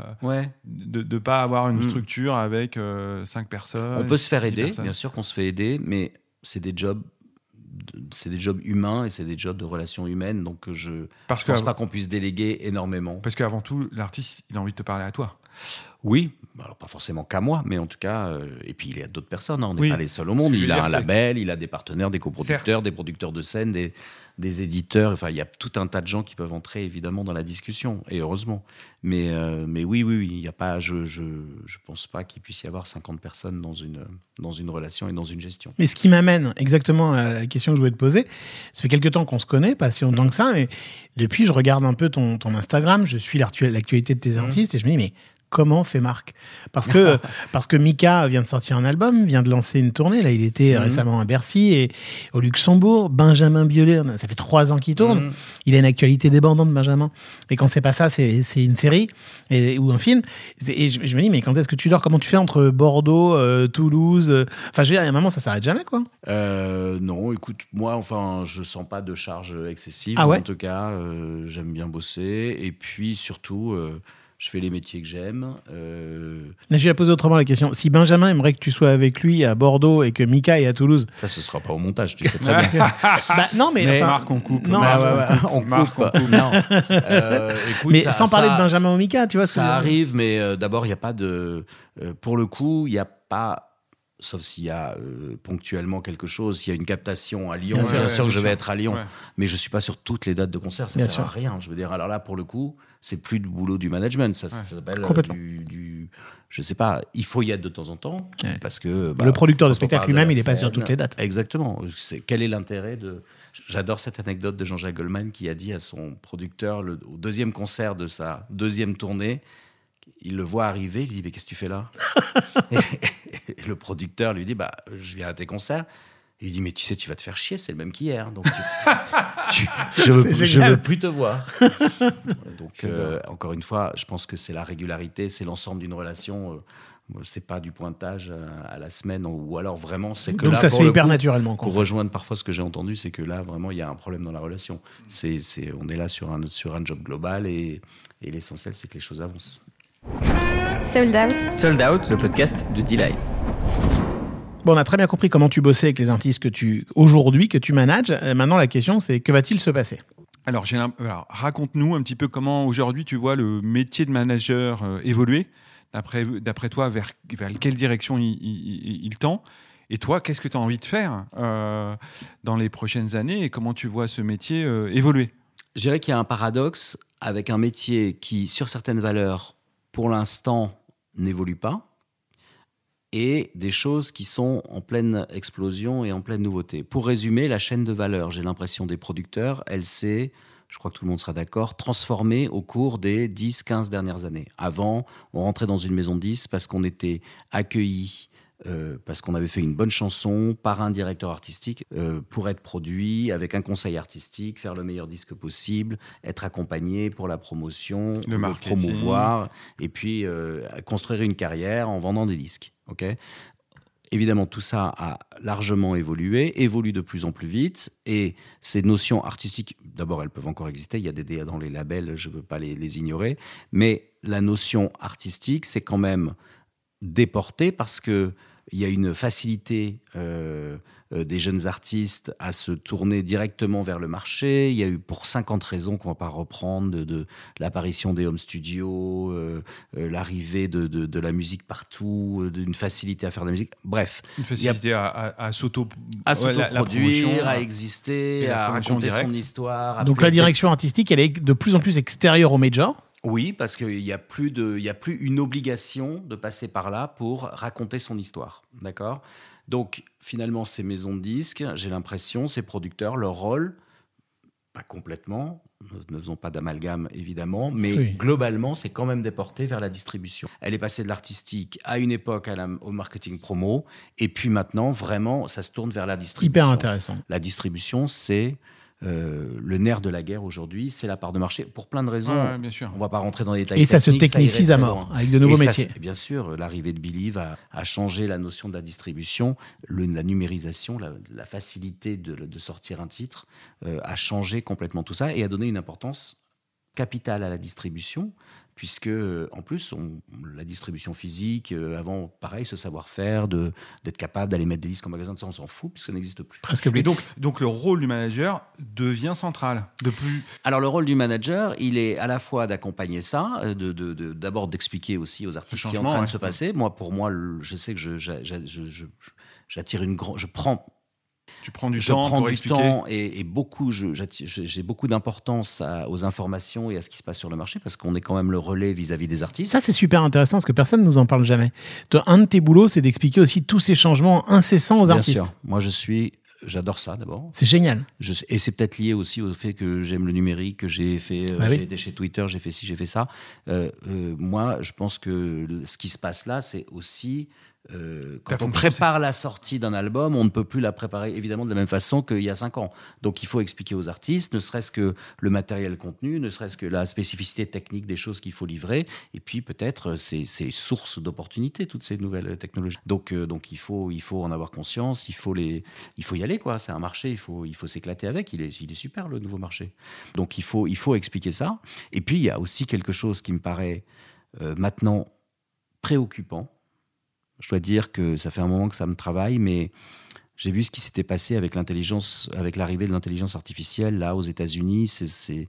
de pas avoir une structure avec 5 personnes.
On peut se faire aider, bien sûr qu'on se fait aider, mais c'est des jobs humains et c'est des jobs de relations humaines, donc je ne pense pas qu'on puisse déléguer énormément.
Parce qu'avant tout, l'artiste, il a envie de te parler à toi.
Oui, alors pas forcément qu'à moi, mais en tout cas, et puis il y a d'autres personnes, on n'est pas les seuls au monde. Il a un label, il a des partenaires, des coproducteurs, des producteurs de scène, des éditeurs, enfin il y a tout un tas de gens qui peuvent entrer évidemment dans la discussion, et heureusement. Mais oui, il y a pas, je pense pas qu'il puisse y avoir 50 personnes dans une relation et dans une gestion.
Mais ce qui m'amène exactement à la question que je voulais te poser, ça fait quelques temps qu'on se connaît, pas si longtemps que ça, mais depuis je regarde un peu ton Instagram, je suis l'actualité de tes artistes et je me dis mais comment fait Marc ? Parce que Mika vient de sortir un album, vient de lancer une tournée. Là, il était récemment à Bercy et au Luxembourg. Benjamin Biolay, ça fait 3 ans qu'il tourne. Il a une actualité débordante, Benjamin. Et quand c'est pas ça, c'est une série ou un film. Et je me dis, mais quand est-ce que tu dors ? Comment tu fais entre Bordeaux, Toulouse ? Enfin, je veux dire, à un moment, ça s'arrête jamais, quoi.
Non, écoute, moi, je sens pas de charge excessive.
Ah ouais ?
En tout cas, j'aime bien bosser. Et puis, surtout... je fais les métiers que j'aime.
Mais je vais la poser autrement la question. Si Benjamin aimerait que tu sois avec lui à Bordeaux et que Mika est à Toulouse...
Ça, ce sera pas au montage, tu sais très bien.
Non, mais
Marc, on coupe.
Non,
on coupe. Non. Écoute,
mais sans parler de Benjamin ou Mika, tu vois.
Ça arrive, mais d'abord, il n'y a pas de... pour le coup, il n'y a pas sauf s'il y a ponctuellement quelque chose, s'il y a une captation à Lyon,
Bien sûr
que je vais être à Lyon, mais je ne suis pas sur toutes les dates de concert, ça ne sert
sûr.
à rien. Je veux dire, alors là, pour le coup, c'est plus du boulot du management, ça s'appelle je sais pas, il faut y être de temps en temps, parce que...
le producteur de spectacle lui-même, il n'est pas sur toutes les dates.
Exactement. Quel est l'intérêt de... J'adore cette anecdote de Jean-Jacques Goldman qui a dit à son producteur, au deuxième concert de sa deuxième tournée, il le voit arriver, il lui dit « Mais qu'est-ce que tu fais là ?» et le producteur lui dit « Je viens à tes concerts. » Il lui dit « Mais tu sais, tu vas te faire chier, c'est le même qu'hier. Donc je veux plus te voir. » Donc, encore une fois, je pense que c'est la régularité, c'est l'ensemble d'une relation. C'est pas du pointage à la semaine, ou alors vraiment, c'est que
donc
là,
ça se fait hyper naturellement.
Pour rejoindre parfois ce que j'ai entendu, c'est que là, vraiment, il y a un problème dans la relation. On est là sur un job global et l'essentiel, c'est que les choses avancent.
Sold Out, le podcast de Delight.
Bon, on a très bien compris comment tu bossais avec les artistes aujourd'hui que tu manages. Maintenant, la question, c'est que va-t-il se passer ?
Alors, raconte-nous un petit peu comment aujourd'hui tu vois le métier de manager évoluer. D'après toi, vers quelle direction il tend ? Et toi, qu'est-ce que tu as envie de faire dans les prochaines années et comment tu vois ce métier évoluer ?
Je dirais qu'il y a un paradoxe avec un métier qui, sur certaines valeurs, pour l'instant, n'évolue pas, et des choses qui sont en pleine explosion et en pleine nouveauté. Pour résumer, la chaîne de valeur, j'ai l'impression des producteurs, elle s'est, je crois que tout le monde sera d'accord, transformée au cours des 10-15 dernières années. Avant, on rentrait dans une maison de disques parce qu'on était accueilli, parce qu'on avait fait une bonne chanson par un directeur artistique pour être produit avec un conseil artistique, faire le meilleur disque possible, être accompagné pour la promotion,
le
promouvoir et puis construire une carrière en vendant des disques. Okay ? Évidemment, tout ça a largement évolue de plus en plus vite, et ces notions artistiques, d'abord, elles peuvent encore exister, il y a des DA dans les labels, je ne veux pas les ignorer, mais la notion artistique, c'est quand même déporté parce qu'il y a une facilité des jeunes artistes à se tourner directement vers le marché. Il y a eu pour 50 raisons qu'on ne va pas reprendre, de l'apparition des home studios, l'arrivée de la musique partout, d'une facilité à faire de la musique. Bref.
Une facilité à
s'autoproduire, à exister, à raconter son histoire.
Donc la direction artistique, elle est de plus en plus extérieure aux majors.
Oui, parce qu'il n'y a plus une obligation de passer par là pour raconter son histoire. D'accord ? Donc, finalement, ces maisons de disques, j'ai l'impression, ces producteurs, leur rôle, pas complètement, ne faisons pas d'amalgame, évidemment, mais globalement, c'est quand même déporté vers la distribution. Elle est passée de l'artistique à une époque au marketing promo, et puis maintenant, vraiment, ça se tourne vers la distribution.
Hyper intéressant.
La distribution, c'est... le nerf de la guerre aujourd'hui, c'est la part de marché pour plein de raisons.
Bien sûr.
On ne va pas rentrer dans les détails.
Et ça se technicise à mort avec de nouveaux métiers.
Bien sûr, l'arrivée de Believe a changé la notion de la distribution, la numérisation, la facilité de sortir un titre a changé complètement tout ça et a donné une importance capitale à la distribution, puisque en plus la distribution physique avant, pareil, ce savoir-faire d'être capable d'aller mettre des disques en magasin, ça on s'en fout puisque ça n'existe plus.
Presque plus.
Et donc le rôle du manager devient central.
Alors le rôle du manager, il est à la fois d'accompagner ça, d'abord d'expliquer aussi aux artistes ce qui est en train de se passer. Pour moi, je sais que j'attire
Tu prends du temps pour expliquer.
Temps et j'ai beaucoup d'importance aux informations et à ce qui se passe sur le marché parce qu'on est quand même le relais vis-à-vis des artistes.
Ça, c'est super intéressant parce que personne ne nous en parle jamais. Toi, un de tes boulots, c'est d'expliquer aussi tous ces changements incessants aux artistes.
Bien sûr. Moi, j'adore ça d'abord.
C'est génial.
Et c'est peut-être lié aussi au fait que j'aime le numérique, que j'ai fait, j'ai été chez Twitter, j'ai fait ci, j'ai fait ça. Moi, je pense que ce qui se passe là, c'est aussi... quand on prépare la sortie d'un album, on ne peut plus la préparer évidemment de la même façon qu'il y a 5 ans. Donc il faut expliquer aux artistes, ne serait-ce que le matériel contenu, ne serait-ce que la spécificité technique des choses qu'il faut livrer, et puis peut-être ces sources d'opportunités, toutes ces nouvelles technologies. Donc il faut en avoir conscience, il faut y aller, quoi. C'est un marché, il faut s'éclater avec. Il est super, le nouveau marché. Donc il faut expliquer ça. Et puis il y a aussi quelque chose qui me paraît maintenant préoccupant. Je dois dire que ça fait un moment que ça me travaille, mais J'ai vu ce qui s'était passé avec l'arrivée de l'intelligence artificielle là aux États-Unis, ces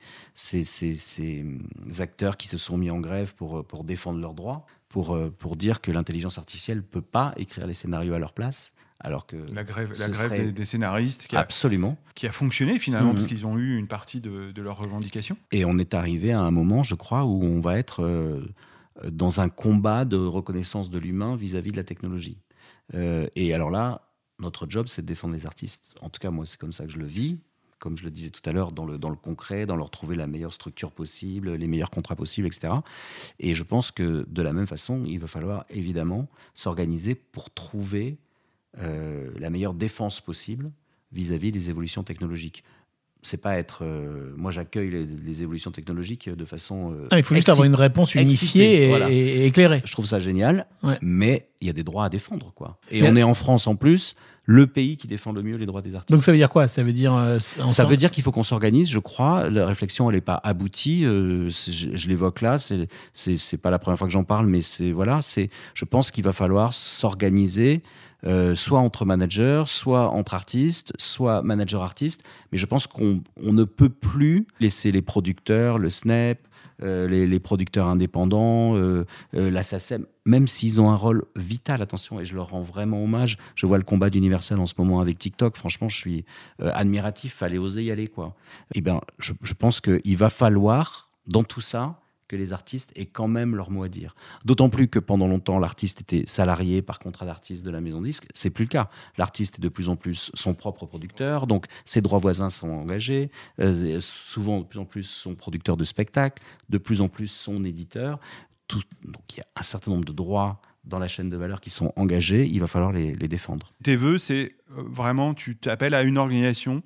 acteurs qui se sont mis en grève pour défendre leurs droits, pour dire que l'intelligence artificielle ne peut pas écrire les scénarios à leur place. Alors que
la grève des scénaristes qui a fonctionné finalement parce qu'ils ont eu une partie de leurs revendications.
Et on est arrivé à un moment, je crois, où on va être dans un combat de reconnaissance de l'humain vis-à-vis de la technologie. Et alors là, notre job, c'est de défendre les artistes. En tout cas, moi, c'est comme ça que je le vis. Comme je le disais tout à l'heure, dans le concret, dans leur trouver la meilleure structure possible, les meilleurs contrats possibles, etc. Et je pense que de la même façon, il va falloir évidemment s'organiser pour trouver la meilleure défense possible vis-à-vis des évolutions technologiques. C'est pas être... moi, j'accueille les évolutions technologiques de façon...
il faut juste avoir une réponse unifiée et éclairée.
Je trouve ça génial, mais il y a des droits à défendre, quoi. Et on est en France, en plus, le pays qui défend le mieux les droits des artistes.
Donc ça veut dire quoi ? Ça veut dire...
ça veut dire qu'il faut qu'on s'organise, je crois. La réflexion, elle n'est pas aboutie. Je l'évoque là, c'est pas la première fois que j'en parle, mais je pense qu'il va falloir s'organiser soit entre managers, soit entre artistes, soit manager-artistes. Mais je pense qu'on ne peut plus laisser les producteurs, le SNEP, les producteurs indépendants, la SACEM, même s'ils ont un rôle vital, attention, et je leur rends vraiment hommage. Je vois le combat d'Universal en ce moment avec TikTok. Franchement, je suis admiratif. Fallait oser y aller, quoi. Eh bien, je pense qu'il va falloir, dans tout ça, que les artistes aient quand même leur mot à dire. D'autant plus que pendant longtemps, l'artiste était salarié par contrat d'artiste de la maison de disque. C'est plus le cas. L'artiste est de plus en plus son propre producteur, donc ses droits voisins sont engagés. Souvent, de plus en plus, son producteur de spectacle, de plus en plus son éditeur. Donc il y a un certain nombre de droits dans la chaîne de valeur qui sont engagés. Il va falloir les défendre.
Tes vœux, c'est vraiment, tu t'appelles à une organisation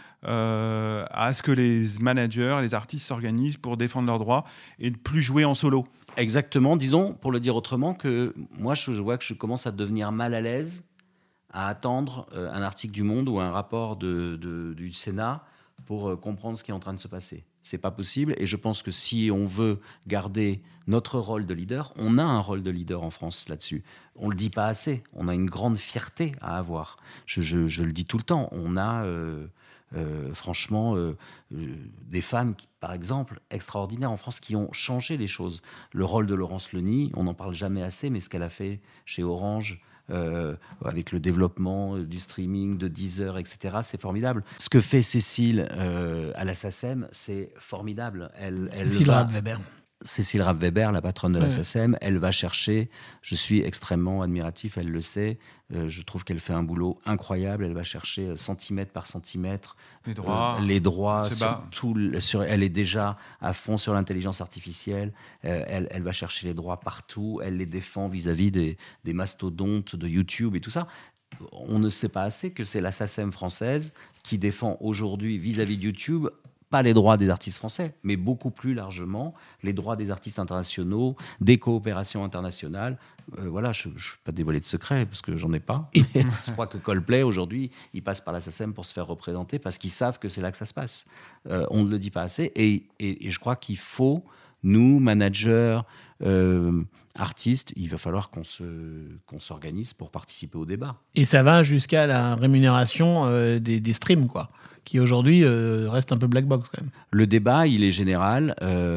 à ce que les managers, les artistes s'organisent pour défendre leurs droits et ne plus jouer en solo.
Exactement. Disons, pour le dire autrement, que moi, je vois que je commence à devenir mal à l'aise à attendre un article du Monde ou un rapport du Sénat pour comprendre ce qui est en train de se passer. C'est pas possible. Et je pense que si on veut garder notre rôle de leader, on a un rôle de leader en France là-dessus. On le dit pas assez. On a une grande fierté à avoir. Je le dis tout le temps. On a... franchement, des femmes, par exemple, extraordinaires en France, qui ont changé les choses. Le rôle de Laurence Leny, on n'en parle jamais assez, mais ce qu'elle a fait chez Orange, avec le développement du streaming, de Deezer, etc., c'est formidable. Ce que fait Cécile à la SACEM, c'est formidable. Cécile Rapp-Weber, la patronne de la SACEM, elle va chercher, je suis extrêmement admiratif, elle le sait, je trouve qu'elle fait un boulot incroyable, elle va chercher centimètre par centimètre les droits elle est déjà à fond sur l'intelligence artificielle, elle va chercher les droits partout, elle les défend vis-à-vis des mastodontes de YouTube et tout ça. On ne sait pas assez que c'est la SACEM française qui défend aujourd'hui vis-à-vis de YouTube pas les droits des artistes français, mais beaucoup plus largement les droits des artistes internationaux, des coopérations internationales. Voilà, je ne vais pas dévoiler de secret parce que j'en ai pas. Je crois que Coldplay, aujourd'hui, ils passent par la SACEM pour se faire représenter parce qu'ils savent que c'est là que ça se passe. On ne le dit pas assez. Et je crois qu'il faut, nous, managers, artistes, il va falloir qu'on s'organise pour participer au débat.
Et ça va jusqu'à la rémunération des streams, quoi, qui aujourd'hui reste un peu black box quand même.
Le débat, il est général.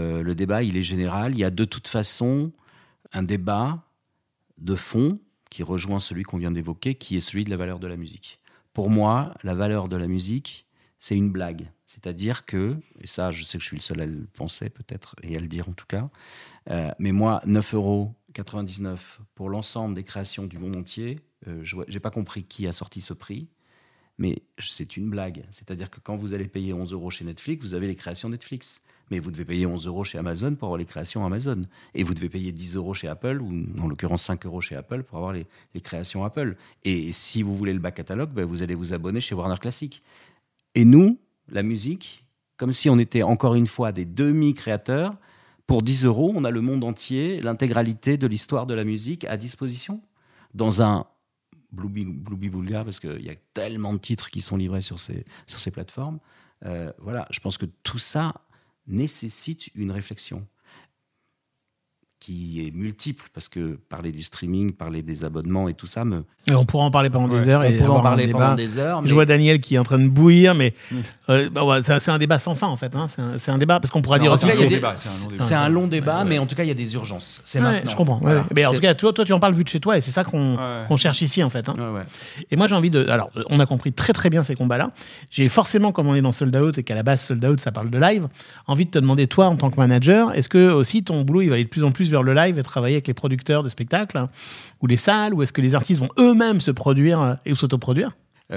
Il y a de toute façon un débat de fond qui rejoint celui qu'on vient d'évoquer, qui est celui de la valeur de la musique. Pour moi, la valeur de la musique, c'est une blague. C'est-à-dire que, et ça, je sais que je suis le seul à le penser peut-être, et à le dire en tout cas, mais moi, 9,99 € pour l'ensemble des créations du monde entier, je n'ai pas compris qui a sorti ce prix, mais c'est une blague. C'est-à-dire que quand vous allez payer 11 € chez Netflix, vous avez les créations Netflix. Mais vous devez payer 11 € chez Amazon pour avoir les créations Amazon. Et vous devez payer 10 € chez Apple, ou en l'occurrence 5 € chez Apple, pour avoir les créations Apple. Et si vous voulez le back catalogue, vous allez vous abonner chez Warner Classic. Et nous, la musique, comme si on était encore une fois des demi-créateurs, pour 10 €, on a le monde entier, l'intégralité de l'histoire de la musique à disposition. Dans un Bluebi-Boulga, parce qu'il y a tellement de titres qui sont livrés sur ces plateformes. Voilà, je pense que tout ça nécessite une réflexion qui est multiple, parce que parler du streaming, parler des abonnements et tout ça
Et on pourra en parler pendant des heures.
On pourra en parler pendant des heures.
Je vois Daniel qui est en train de bouillir, mais c'est un débat sans fin, en fait. Hein. C'est un débat, parce qu'on pourra dire aussi que
c'est un long débat, mais en tout cas, il y a des urgences. C'est maintenant.
Je comprends. Voilà. Mais en tout cas, toi, tu en parles vu de chez toi, et c'est ça qu'on cherche ici, en fait. Hein. Et moi, j'ai envie de... Alors, on a compris très, très bien ces combats-là. J'ai forcément, comme on est dans Sold Out, et qu'à la base, Sold Out, ça parle de live, envie de te demander, toi, en tant que manager, est-ce que aussi ton boulot, il va aller de plus en plus vers le live et travailler avec les producteurs de spectacles, hein, ou les salles, ou est-ce que les artistes vont eux-mêmes se produire et s'autoproduire ?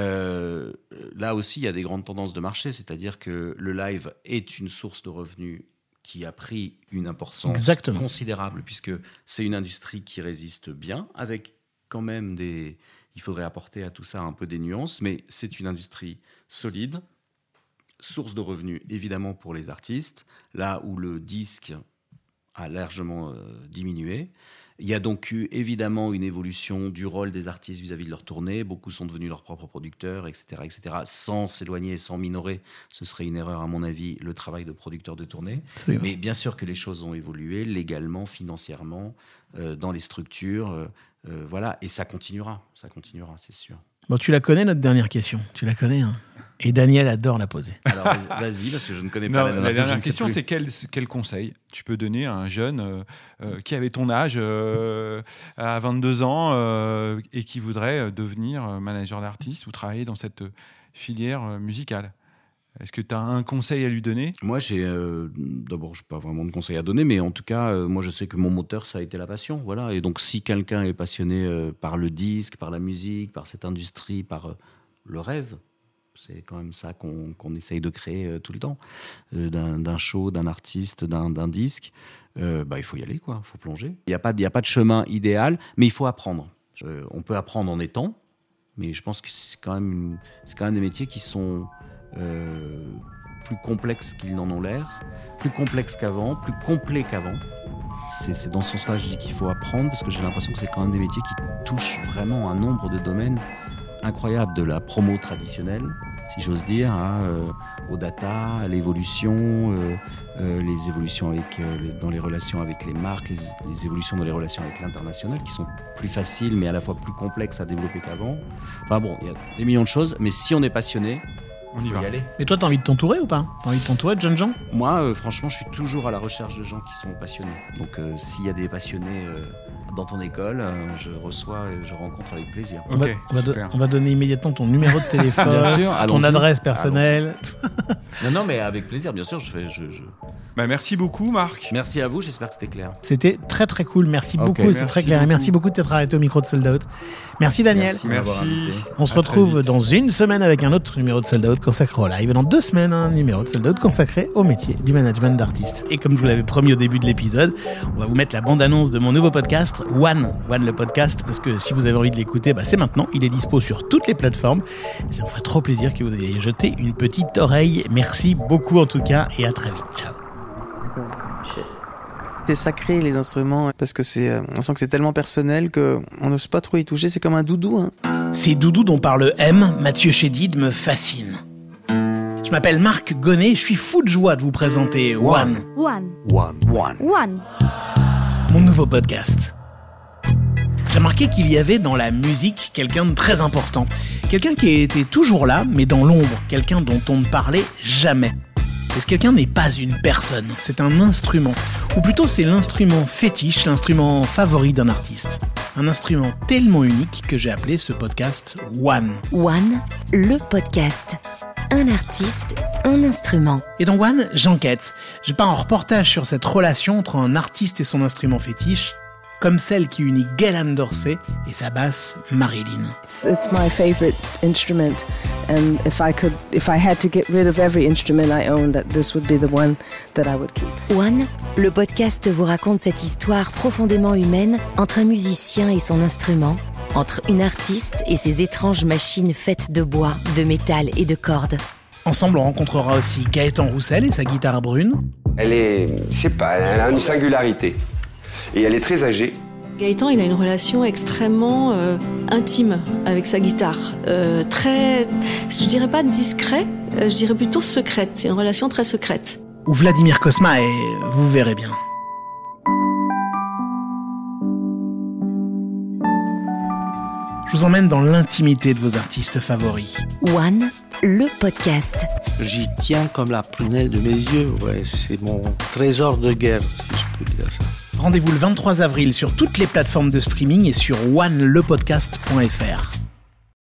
Là aussi, il y a des grandes tendances de marché, c'est-à-dire que le live est une source de revenus qui a pris une importance considérable, puisque c'est une industrie qui résiste bien, avec quand même des... Il faudrait apporter à tout ça un peu des nuances, mais c'est une industrie solide, source de revenus évidemment pour les artistes, là où le disque a largement diminué. Il y a donc eu évidemment une évolution du rôle des artistes vis-à-vis de leur tournée. Beaucoup sont devenus leurs propres producteurs, etc., etc. Sans s'éloigner, sans minorer, ce serait une erreur à mon avis, le travail de producteur de tournée. Absolument. Mais bien sûr que les choses ont évolué légalement, financièrement, dans les structures. Voilà, et ça continuera, c'est sûr.
Bon, tu la connais, notre dernière question. Tu la connais, hein. Et Daniel adore la poser.
Alors, vas-y, parce que je ne connais pas
la dernière question, c'est quel conseil tu peux donner à un jeune qui avait ton âge à 22 ans et qui voudrait devenir manager d'artiste ou travailler dans cette filière musicale ? Est-ce que tu as un conseil à lui donner ?
Moi, d'abord, je n'ai pas vraiment de conseil à donner, mais en tout cas, moi, je sais que mon moteur, ça a été la passion. Voilà. Et donc, si quelqu'un est passionné par le disque, par la musique, par cette industrie, par le rêve, c'est quand même ça qu'on essaye de créer tout le temps, d'un show, d'un artiste, d'un disque, il faut y aller, quoi. Il faut plonger. Il n'y a pas de chemin idéal, mais il faut apprendre. On peut apprendre en étant, mais je pense que c'est quand même des métiers qui sont... plus complexes qu'ils n'en ont l'air, plus complexes qu'avant, plus complets qu'avant. C'est dans ce sens-là que je dis qu'il faut apprendre, parce que j'ai l'impression que c'est quand même des métiers qui touchent vraiment un nombre de domaines incroyables, de la promo traditionnelle, si j'ose dire, au data, à l'évolution, les évolutions dans les relations avec les marques, les évolutions dans les relations avec l'international, qui sont plus faciles, mais à la fois plus complexes à développer qu'avant. Enfin bon, il y a des millions de choses, mais si on est passionné,
on y va.
Y aller.
Mais toi, t'as envie de t'entourer ou pas ? T'as envie de t'entourer de jeunes gens ?
Moi, franchement, je suis toujours à la recherche de gens qui sont passionnés. Donc, s'il y a des passionnés dans ton école, je reçois et je rencontre avec plaisir.
On va donner immédiatement ton numéro de téléphone, bien sûr, ton adresse personnelle.
Non, mais avec plaisir, bien sûr.
Merci beaucoup, Marc.
Merci à vous, j'espère que c'était clair.
C'était très très cool, merci beaucoup, c'était très clair. Et merci beaucoup de t'être arrêté au micro de Sold Out. Merci Daniel.
Merci.
On se retrouve dans une semaine avec un autre numéro de Sold Out consacré au live. Et dans 2 semaines, un numéro de Sold Out consacré au métier du management d'artistes. Et comme je vous l'avais promis au début de l'épisode, on va vous mettre la bande-annonce de mon nouveau podcast, One le podcast, parce que si vous avez envie de l'écouter, c'est maintenant. Il est dispo sur toutes les plateformes. Et ça me ferait trop plaisir que vous ayez jeté une petite oreille. Merci beaucoup en tout cas, et à très vite. Ciao.
C'est sacré les instruments, parce que on sent que c'est tellement personnel qu'on n'ose pas trop y toucher, c'est comme un doudou. Hein.
Ces doudous dont parle M, Mathieu Chédid, me fascinent. Je m'appelle Marc Gonnet, je suis fou de joie de vous présenter One. Mon nouveau podcast. J'ai remarqué qu'il y avait dans la musique quelqu'un de très important. Quelqu'un qui était toujours là, mais dans l'ombre. Quelqu'un dont on ne parlait jamais. Et ce quelqu'un n'est pas une personne, c'est un instrument. Ou plutôt c'est l'instrument fétiche, l'instrument favori d'un artiste. Un instrument tellement unique que j'ai appelé ce podcast One.
One, le podcast. Un artiste, un instrument.
Et dans One, j'enquête. Je pars en reportage sur cette relation entre un artiste et son instrument fétiche, comme celle qui unit Gaylan Dorsey et sa basse Marilyn.
It's my favorite instrument, and if I had to get rid of every instrument I own, that this would be the one that I would keep.
One, le podcast vous raconte cette histoire profondément humaine entre un musicien et son instrument, entre une artiste et ses étranges machines faites de bois, de métal et de cordes.
Ensemble, on rencontrera aussi Gaëtan Roussel et sa guitare brune.
Elle a une singularité. Et elle est très âgée.
Gaëtan, il a une relation extrêmement intime avec sa guitare. Très, je dirais pas discret, je dirais plutôt secrète. C'est une relation très secrète.
Ou Vladimir Cosma, et vous verrez bien. Je vous emmène dans l'intimité de vos artistes favoris.
One, le podcast.
J'y tiens comme la prunelle de mes yeux. Ouais, c'est mon trésor de guerre, si je peux dire ça.
Rendez-vous le 23 avril sur toutes les plateformes de streaming et sur onelepodcast.fr.